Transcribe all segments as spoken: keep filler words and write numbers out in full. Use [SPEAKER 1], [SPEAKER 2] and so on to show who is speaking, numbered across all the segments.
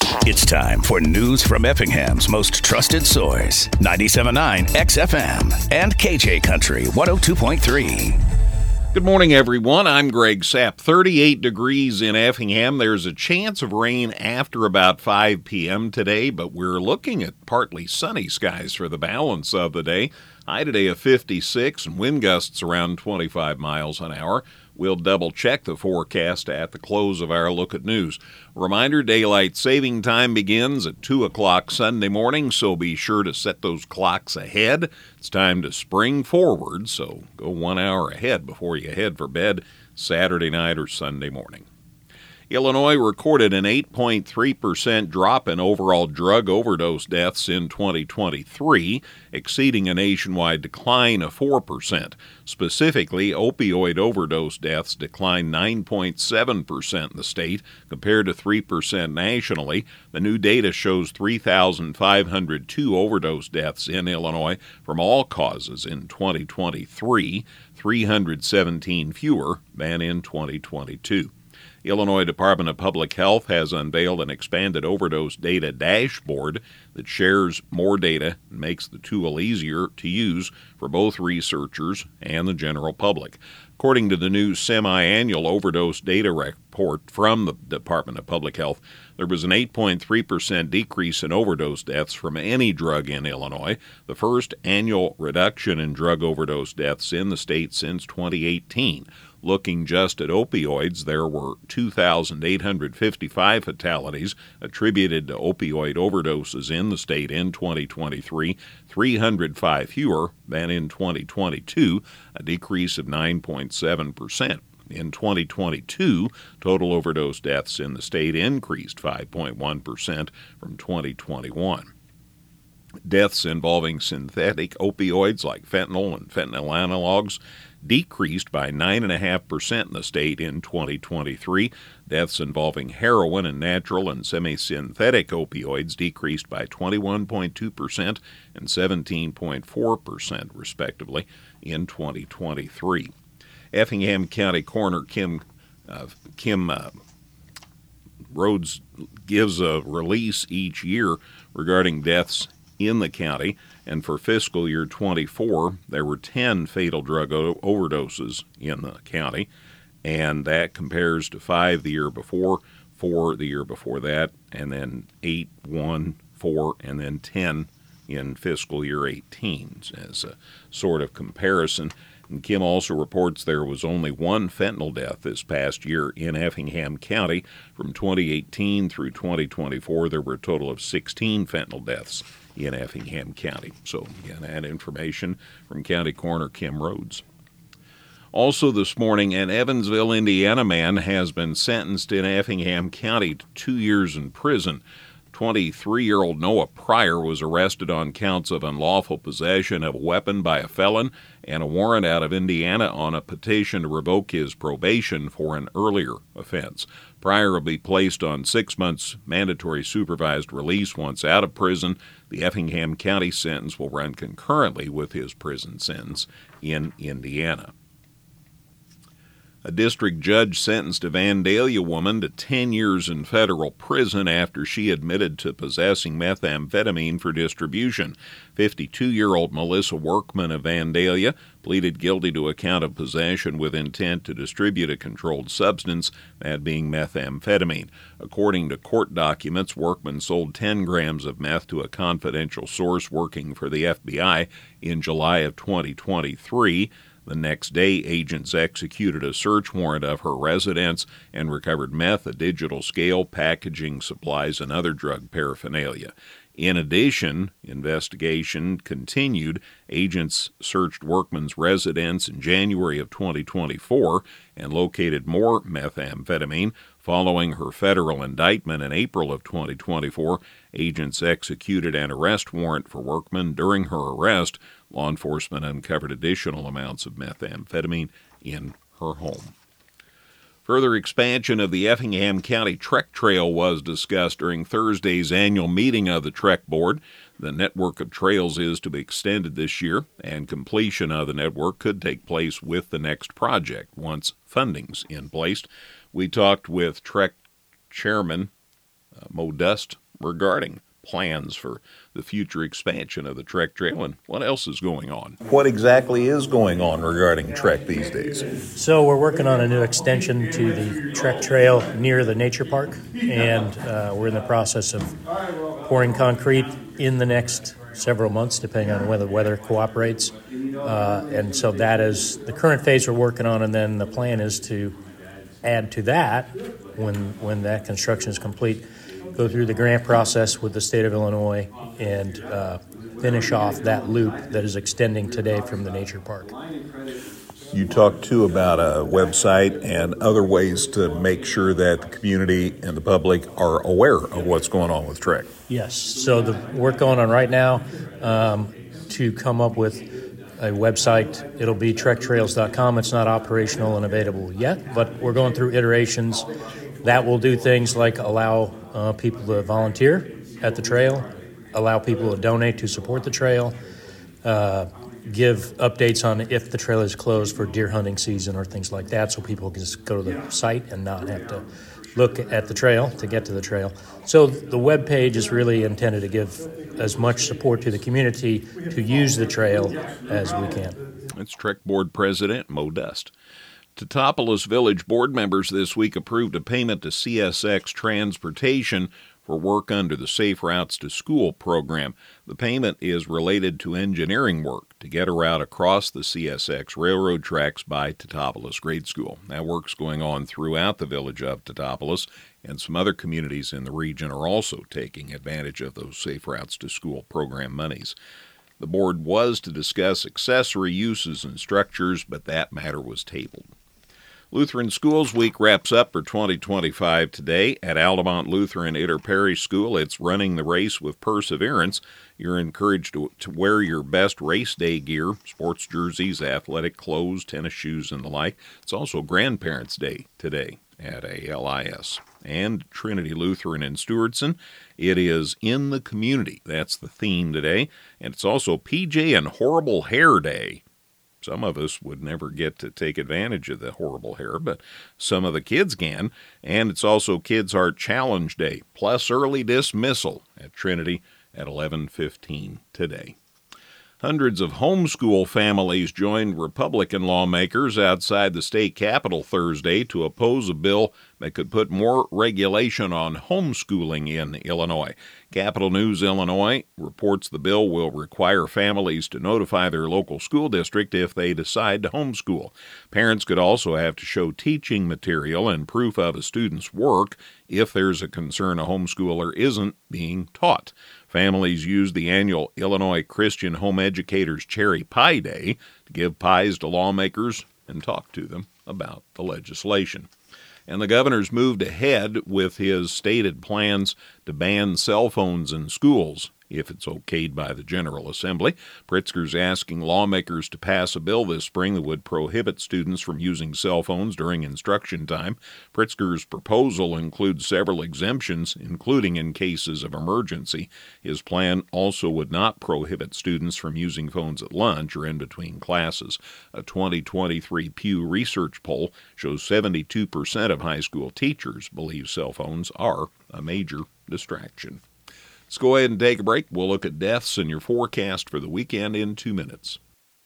[SPEAKER 1] It's time for news from Effingham's most trusted source, ninety-seven point nine X F M and K J Country one oh two point three.
[SPEAKER 2] Good morning, everyone. I'm Greg Sapp. thirty-eight degrees in Effingham. There's a chance of rain after about five p.m. today, but we're looking at partly sunny skies for the balance of the day. High today of fifty-six and wind gusts around twenty-five miles an hour. We'll double-check the forecast at the close of our Look at News. Reminder, daylight saving time begins at two o'clock Sunday morning, so be sure to set those clocks ahead. It's time to spring forward, so go one hour ahead before you head for bed Saturday night or Sunday morning. Illinois recorded an eight point three percent drop in overall drug overdose deaths in twenty twenty-three, exceeding a nationwide decline of four percent. Specifically, opioid overdose deaths declined nine point seven percent in the state, compared to three percent nationally. The new data shows three thousand five hundred two overdose deaths in Illinois from all causes in twenty twenty-three, three hundred seventeen fewer than in twenty twenty-two. Illinois Department of Public Health has unveiled an expanded overdose data dashboard that shares more data and makes the tool easier to use for both researchers and the general public. According to the new semi-annual overdose data report from the Department of Public Health, there was an eight point three percent decrease in overdose deaths from any drug in Illinois, the first annual reduction in drug overdose deaths in the state since twenty eighteen. Looking just at opioids, there were two thousand eight hundred fifty-five fatalities attributed to opioid overdoses in the state in twenty twenty-three, three hundred five fewer than in twenty twenty-two, a decrease of nine point seven percent. In twenty twenty-two, total overdose deaths in the state increased five point one percent from twenty twenty-one. Deaths involving synthetic opioids like fentanyl and fentanyl analogs decreased by nine point five percent in the state in twenty twenty-three. Deaths involving heroin and natural and semi-synthetic opioids decreased by twenty-one point two percent and seventeen point four percent, respectively, in twenty twenty-three. Effingham County Coroner Kim, uh, Kim uh, Rhodes gives a release each year regarding deaths in the county, and for fiscal year twenty-four, there were ten fatal drug o- overdoses in the county, and that compares to five the year before, four the year before that, and then eight, one, four, and then ten in fiscal year eighteen as a sort of comparison. And Kim also reports there was only one fentanyl death this past year in Effingham County. From twenty eighteen through twenty twenty-four, there were a total of sixteen fentanyl deaths in Effingham County. So, again, that information from County Coroner Kim Rhodes. Also this morning, an Evansville, Indiana man has been sentenced in Effingham County to two years in prison. twenty-three-year-old Noah Pryor was arrested on counts of unlawful possession of a weapon by a felon and a warrant out of Indiana on a petition to revoke his probation for an earlier offense. Pryor will be placed on six months mandatory supervised release once out of prison. The Effingham County sentence will run concurrently with his prison sentence in Indiana. A district judge sentenced a Vandalia woman to ten years in federal prison after she admitted to possessing methamphetamine for distribution. fifty-two-year-old Melissa Workman of Vandalia pleaded guilty to a count of possession with intent to distribute a controlled substance, that being methamphetamine. According to court documents, Workman sold ten grams of meth to a confidential source working for the F B I in July of twenty twenty-three. The next day, agents executed a search warrant of her residence and recovered meth, a digital scale, packaging supplies, and other drug paraphernalia. In addition, investigation continued. Agents searched Workman's residence in January of twenty twenty-four and located more methamphetamine. Following her federal indictment in April of twenty twenty-four, agents executed an arrest warrant for Workman. During her arrest, law enforcement uncovered additional amounts of methamphetamine in her home. Further expansion of the Effingham County Trek Trail was discussed during Thursday's annual meeting of the Trek Board. The network of trails is to be extended this year, and completion of the network could take place with the next project once funding's in place. We talked with Trek Chairman Modest regarding plans for the future expansion of the Trek Trail and what else is going on. What exactly is going on regarding Trek these days?
[SPEAKER 3] So we're working on a new extension to the Trek Trail near the nature park, and uh, we're in the process of pouring concrete in the next several months, depending on whether the weather cooperates. Uh, and so that is the current phase we're working on, and then the plan is to add to that when when that construction is complete, go through the grant process with the state of Illinois and uh, finish off that loop that is extending today from the nature park.
[SPEAKER 2] You talked too about a website and other ways to make sure that the community and the public are aware of what's going on with Trek.
[SPEAKER 3] Yes, so the work going on right now um, to come up with a website. It'll be trek trails dot com. It's not operational and available yet, but we're going through iterations. That will do things like allow uh, people to volunteer at the trail, allow people to donate to support the trail, uh, give updates on if the trail is closed for deer hunting season or things like that, so people can just go to the site and not have to look at the trail to get to the trail. So the web page is really intended to give as much support to the community to use the trail as we can.
[SPEAKER 2] It's Trek Board President Modest. Teutopolis Village board members this week approved a payment to C S X Transportation for work under the Safe Routes to School program. The payment is related to engineering work to get a route across the C S X railroad tracks by Teutopolis Grade School. That work's going on throughout the village of Teutopolis, and some other communities in the region are also taking advantage of those Safe Routes to School program monies. The board was to discuss accessory uses and structures, but that matter was tabled. Lutheran Schools Week wraps up for twenty twenty-five today. At Altamont Lutheran Inter Parish School, it's running the race with perseverance. You're encouraged to, to wear your best race day gear, sports jerseys, athletic clothes, tennis shoes, and the like. It's also Grandparents' Day today at A L I S. And Trinity Lutheran in Stewardson, it is In the Community. That's the theme today. And it's also P J and Horrible Hair Day. Some of us would never get to take advantage of the horrible hair, but some of the kids can. And it's also Kids Heart Challenge Day, plus early dismissal at Trinity at eleven fifteen today. Hundreds of homeschool families joined Republican lawmakers outside the state capitol Thursday to oppose a bill that could put more regulation on homeschooling in Illinois. Capital News Illinois reports the bill will require families to notify their local school district if they decide to homeschool. Parents could also have to show teaching material and proof of a student's work if there's a concern a homeschooler isn't being taught. Families use the annual Illinois Christian Home Educators Cherry Pie Day to give pies to lawmakers and talk to them about the legislation. And the governor's moved ahead with his stated plans to ban cell phones in schools if it's okayed by the General Assembly. Pritzker's asking lawmakers to pass a bill this spring that would prohibit students from using cell phones during instruction time. Pritzker's proposal includes several exemptions, including in cases of emergency. His plan also would not prohibit students from using phones at lunch or in between classes. A twenty twenty-three Pew Research poll shows seventy-two percent of high school teachers believe cell phones are a major distraction. Let's go ahead and take a break. We'll look at deaths and your forecast for the weekend in two minutes.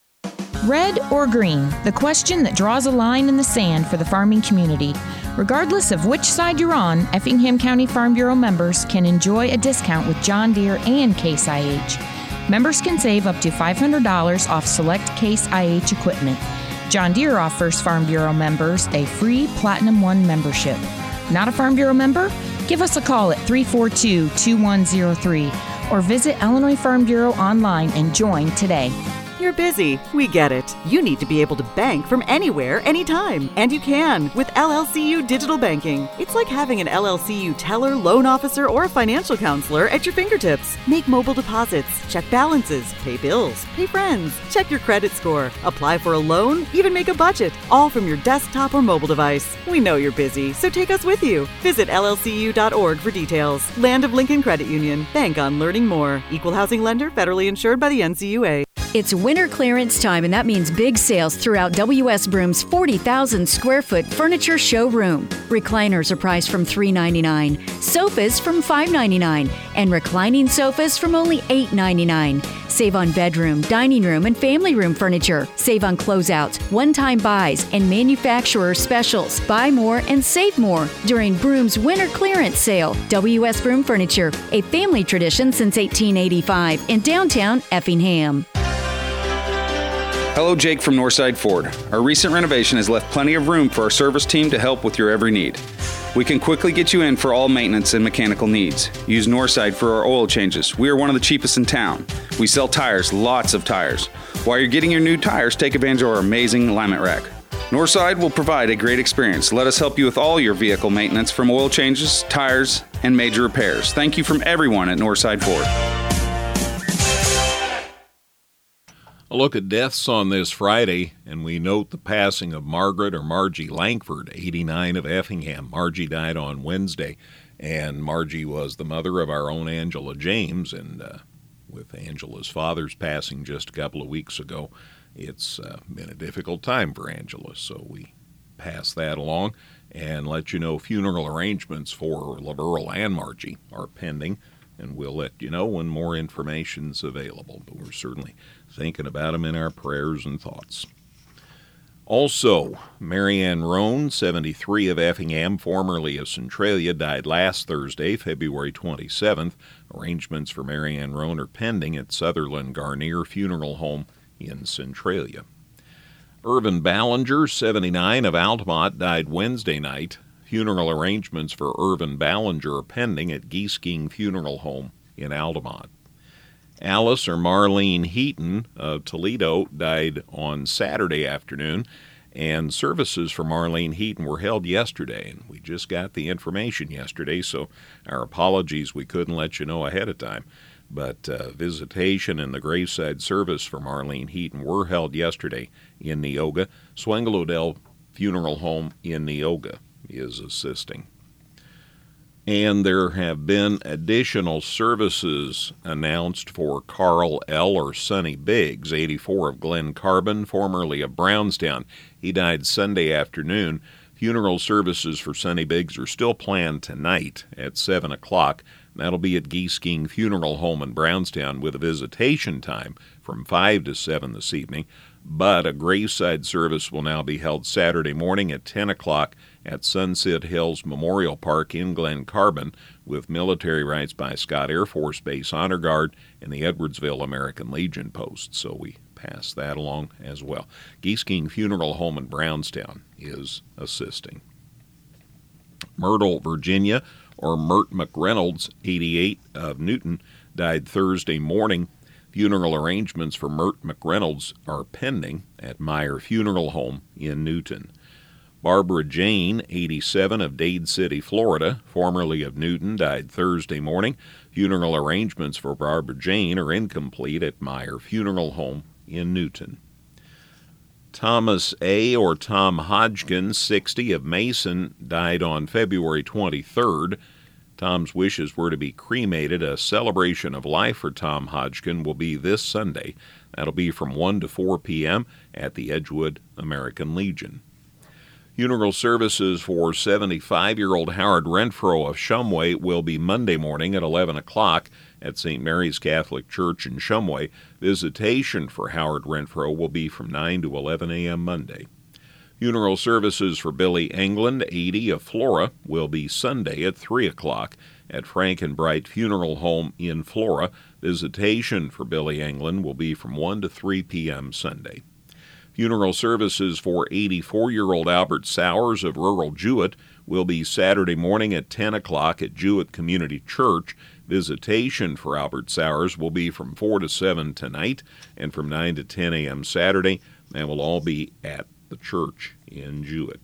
[SPEAKER 4] Red or green? The question that draws a line in the sand for the farming community. Regardless of which side you're on, Effingham County Farm Bureau members can enjoy a discount with John Deere and Case I H. Members can save up to five hundred dollars off select Case I H equipment. John Deere offers Farm Bureau members a free Platinum One membership. Not a Farm Bureau member? Give us a call at three four two, two one zero three or visit Illinois Farm Bureau online and join today.
[SPEAKER 5] You're busy. We get it. You need to be able to bank from anywhere, anytime. And you can with L L C U Digital Banking. It's like having an L L C U teller, loan officer, or a financial counselor at your fingertips. Make mobile deposits, check balances, pay bills, pay friends, check your credit score, apply for a loan, even make a budget, all from your desktop or mobile device. We know you're busy, so take us with you. Visit L L C U dot org for details. Land of Lincoln Credit Union. Bank on learning more. Equal housing lender, federally insured by the N C U A.
[SPEAKER 6] It's winter clearance time, and that means big sales throughout W S Broom's forty thousand square foot furniture showroom. Recliners are priced from three ninety-nine, sofas from five ninety-nine, and reclining sofas from only eight ninety-nine. Save on bedroom, dining room, and family room furniture. Save on closeouts, one-time buys, and manufacturer specials. Buy more and save more during Broom's winter clearance sale. W S Broom Furniture, a family tradition since eighteen eighty-five in downtown Effingham.
[SPEAKER 7] Hello, Jake from Northside Ford. Our recent renovation has left plenty of room for our service team to help with your every need. We can quickly get you in for all maintenance and mechanical needs. Use Northside for our oil changes. We are one of the cheapest in town. We sell tires, lots of tires. While you're getting your new tires, take advantage of our amazing alignment rack. Northside will provide a great experience. Let us help you with all your vehicle maintenance, from oil changes, tires, and major repairs. Thank you from everyone at Northside Ford.
[SPEAKER 2] A look at deaths on this Friday, and we note the passing of Margaret or Margie Langford, eighty-nine, of Effingham. Margie died on Wednesday, and Margie was the mother of our own Angela James, and uh, with Angela's father's passing just a couple of weeks ago, it's uh, been a difficult time for Angela, so we pass that along and let you know funeral arrangements for LaBeryl and Margie are pending, and we'll let you know when more information's available, but we're certainly thinking about them in our prayers and thoughts. Also, Marianne Roan, seventy-three, of Effingham, formerly of Centralia, died last Thursday, February twenty-seventh. Arrangements for Marianne Roan are pending at Sutherland Garnier Funeral Home in Centralia. Irvin Ballinger, seventy-nine, of Altamont, died Wednesday night. Funeral arrangements for Irvin Ballinger are pending at Geesking Funeral Home in Altamont. Alice or Marlene Heaton of Toledo died on Saturday afternoon, and services for Marlene Heaton were held yesterday, and we just got the information yesterday, so our apologies we couldn't let you know ahead of time. But uh, visitation and the graveside service for Marlene Heaton were held yesterday in Neoga. Swengel Odell Funeral Home in Neoga is assisting. And there have been additional services announced for Carl L. or Sonny Biggs, eighty-four, of Glen Carbon, formerly of Brownstown. He died Sunday afternoon. Funeral services for Sonny Biggs are still planned tonight at seven o'clock. That'll be at Geesking Funeral Home in Brownstown, with a visitation time from five to seven this evening. But a graveside service will now be held Saturday morning at ten o'clock at Sunset Hills Memorial Park in Glen Carbon, with military rites by Scott Air Force Base Honor Guard and the Edwardsville American Legion Post. So we pass that along as well. Geesking Funeral Home in Brownstown is assisting. Myrtle, Virginia, or Mert McReynolds, eighty-eight, of Newton, died Thursday morning. Funeral arrangements for Mert McReynolds are pending at Meyer Funeral Home in Newton. Barbara Jane, eighty-seven, of Dade City, Florida, formerly of Newton, died Thursday morning. Funeral arrangements for Barbara Jane are incomplete at Meyer Funeral Home in Newton. Thomas A. or Tom Hodgkin, sixty, of Mason, died on February twenty-third. Tom's wishes were to be cremated. A celebration of life for Tom Hodgkin will be this Sunday. That'll be from one to four p.m. at the Edgewood American Legion. Funeral services for seventy-five-year-old Howard Renfro of Shumway will be Monday morning at eleven o'clock at Saint Mary's Catholic Church in Shumway. Visitation for Howard Renfro will be from nine to eleven a.m. Monday. Funeral services for Billy England, eighty, of Flora, will be Sunday at three o'clock at Frank and Bright Funeral Home in Flora. Visitation for Billy England will be from one to three p.m. Sunday. Funeral services for eighty-four-year-old Albert Sowers of rural Jewett will be Saturday morning at ten o'clock at Jewett Community Church. Visitation for Albert Sowers will be from four to seven tonight and from nine to ten a.m. Saturday, and will all be at the church in Jewett.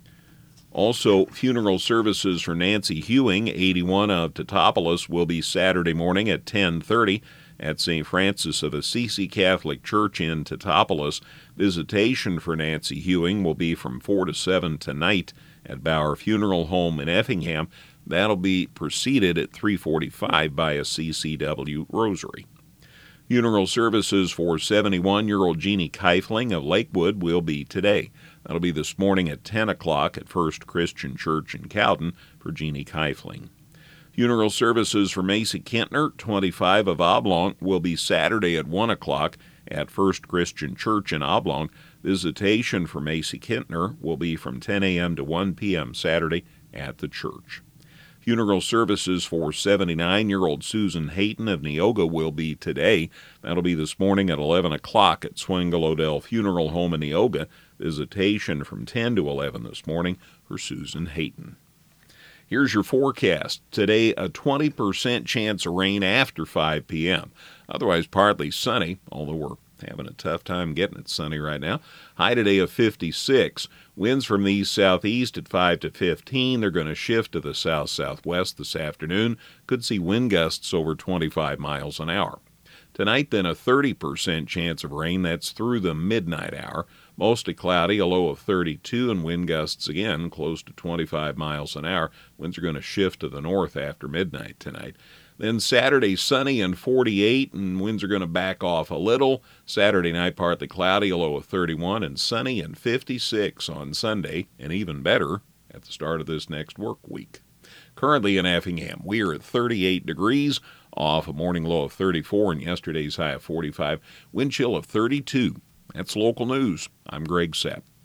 [SPEAKER 2] Also, funeral services for Nancy Hewing, eighty-one, of Teutopolis, will be Saturday morning at ten thirty at Saint Francis of Assisi Catholic Church in Teutopolis. Visitation for Nancy Hewing will be from four to seven tonight at Bauer Funeral Home in Effingham. That'll be preceded at three forty-five by a C C W rosary. Funeral services for seventy-one-year-old Jeannie Keifling of Lakewood will be today. That'll be this morning at ten o'clock at First Christian Church in Cowden for Jeannie Keifling. Funeral services for Macy Kintner, twenty-five, of Oblong, will be Saturday at one o'clock at First Christian Church in Oblong. Visitation for Macy Kintner will be from ten a.m. to one p.m. Saturday at the church. Funeral services for seventy-nine-year-old Susan Hayton of Neoga will be today. That'll be this morning at eleven o'clock at Swingle Odell Funeral Home in Neoga. Visitation from ten to eleven this morning for Susan Hayton. Here's your forecast. Today, a twenty percent chance of rain after five p.m. Otherwise, partly sunny, although we're having a tough time getting it sunny right now. High today of fifty-six. Winds from the east-southeast at five to fifteen. They're going to shift to the south-southwest this afternoon. Could see wind gusts over twenty-five miles an hour. Tonight, then, a thirty percent chance of rain. That's through the midnight hour. Mostly cloudy, a low of thirty-two, and wind gusts again close to twenty-five miles an hour. Winds are going to shift to the north after midnight tonight. Then Saturday, sunny and forty-eight, and winds are going to back off a little. Saturday night, partly cloudy, a low of thirty-one, and sunny and fifty-six on Sunday, and even better at the start of this next work week. Currently in Effingham, we are at thirty-eight degrees, off a morning low of thirty-four and yesterday's high of forty-five, wind chill of thirty-two. That's local news. I'm Greg Sepp.